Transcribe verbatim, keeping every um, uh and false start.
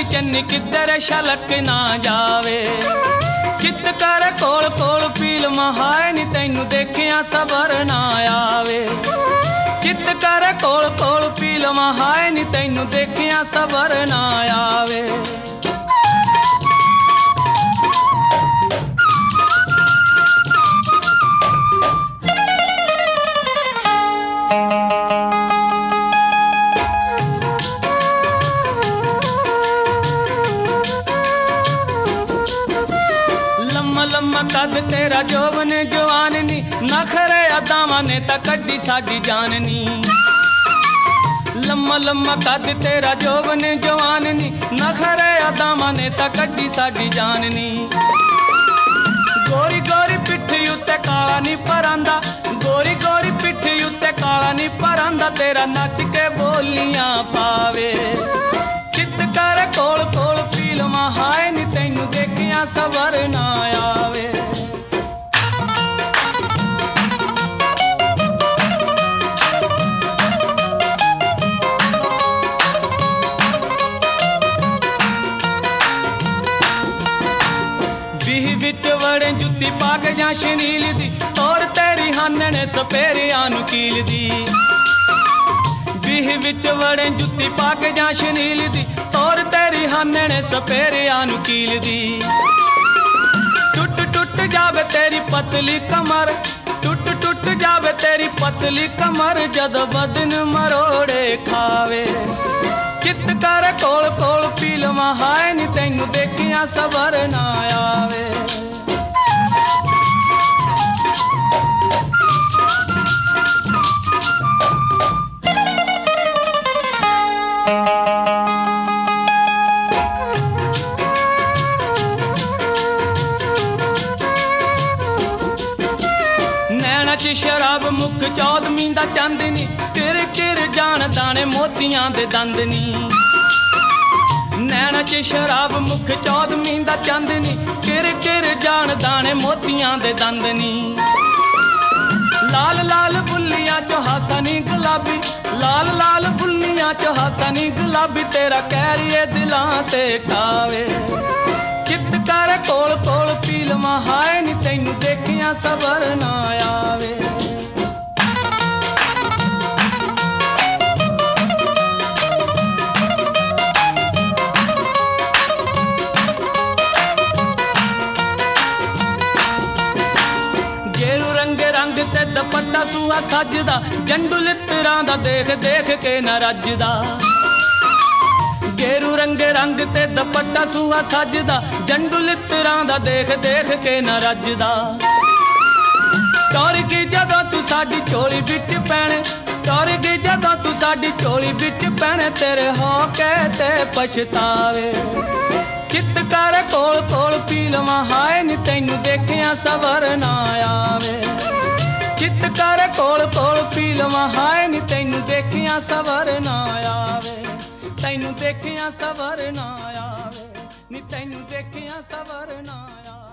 गली चन्नी किधर छलक ना जावे। चित कर कोल कोल पील महाय नी तैनू देखिया सबर ना आवे। चित कर कोल कोल पील महाय नी तैनू देखिया सबर ना आवे। लम्मा कद तेरा जोवन जवान नी, नखरे अदावां ने तां कड्डी साडी जान नी। लम्मा लम्मा कद तेरा जोवन जवान नी, नखरे अदावां ने तां कड्डी साडी जान नी। गोरी गोरी पिट्ठी उत्ते काला नी परांदा, गोरी गोरी पिट्ठी उत्ते काला नी परांदा, तेरा नच के बोलियां पावे। चित कर कोल कोल पील महाय नी तैनू देखिया सबर ना आवे। बीह विच वड़े जुत्ती पाग जां शनील दी, तोर तेरी हानने सपेरियां नू कील दी। बीह विच वड़े जुत्ती पाग जां शनील दी, तोर तेरी हानने सपेरियां नू कील दी। टुट टुट जावे तेरी पतली कमर, टुट टुट जावे तेरी पतली कमर, जद बदन मरोड़े खावे। चित कर कोल कोल पील महाय नी तैनू देखिया सबर ना आवे। नैना च शराब मुख चौदवीं दा चांदनी, किर किर जान दाने मोतियां दे दंदनी। नैना च शराब मुख चौदवीं दा चांदनी, किर किर जान दाने मोतियां दे दंदनी। लाल लाल बुल्लियां चो हासनी गुलाबी, लाल लाल बुल्लियां चो हासनी गुलाबी, तेरा कैरिए दिलां ते ठावे। चित कर कोल कोल पील महाय नी तैनू देखिया सबर ना आवे। गेरू रंगे रंग ते दुपट्टा सूहा सजदा, जंडू लितरां दा देख देख के ना रजदा। गेरू रंगे रंग ते दुपट्टा सूहा सजदा, जंडू लितरां दा देख देख के ना रजदा। टोर की जदों तू साडी चोली विच पैणे, टोर की जदों तू साडी चोली विच पैणे, तेरे हो के ते पछतावे। चित कर कोल कोल पील महाय नी तैनू देखिया सबर ना आवे। चित कर कोल कोल पील महाय नी तैनू देखिया सबर ना आवे। तैनू देखिया सबर ना आवे नी, तैनू देखिया सबर ना आवे।